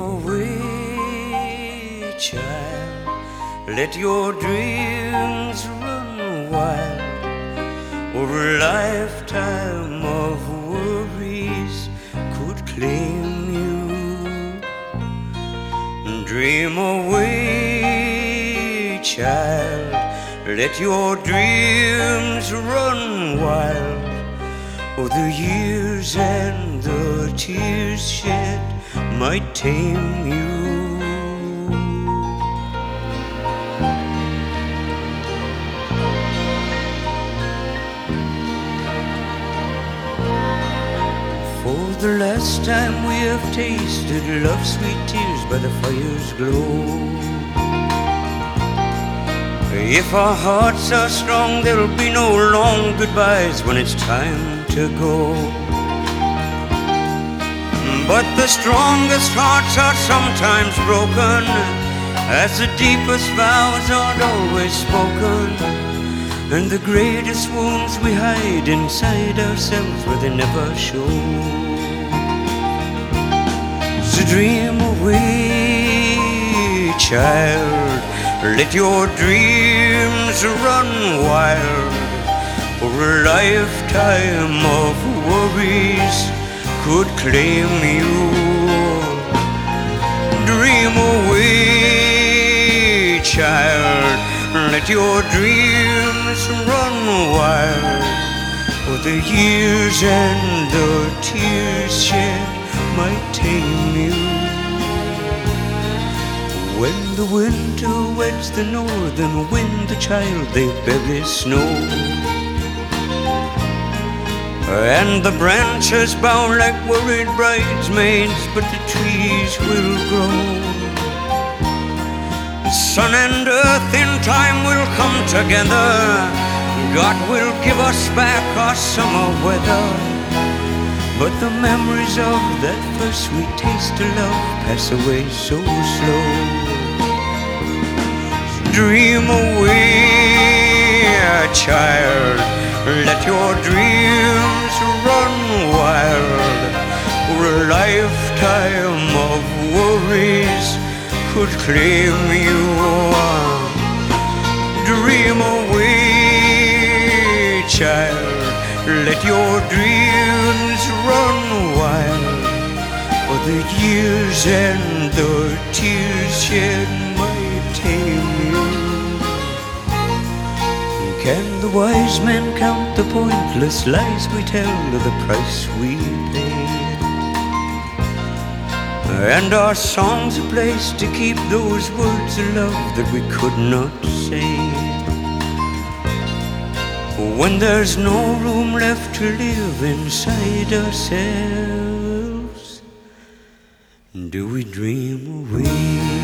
away, child. Let your dreams run wild, or a lifetime of worries could claim you. Dream away, child. Let your dreams run wild, or the years and the tears shed might tame you. For the last time we have tasted love's sweet tears by the fire's glow. If our hearts are strong, there'll be no long goodbyes when it's time to go. But the strongest hearts are sometimes broken, as the deepest vows aren't always spoken, and the greatest wounds we hide inside ourselves where they never show. So dream away, child. Let your dreams run wild, or a lifetime of worries could claim you. Dream away, child. Let your dreams run wild, or the years and the tears shed might tame you. When the winter wets the northern wind, the child, they bury snow, and the branches bow like worried bridesmaids, but the trees will grow. Sun and earth in time will come together. God will give us back our summer weather, but the memories of that first sweet taste of love pass away so slow. Dream away, child. Let your dreams run wild, or a lifetime of worries could claim you. Dream away, child. Let your dreams run wild, or the years and the tears shed might tame you. Can the wise men count the pointless lies we tell, or the price we pay? And are songs a place to keep those words of love that we could not say? When there's no room left to live inside ourselves, do we dream away?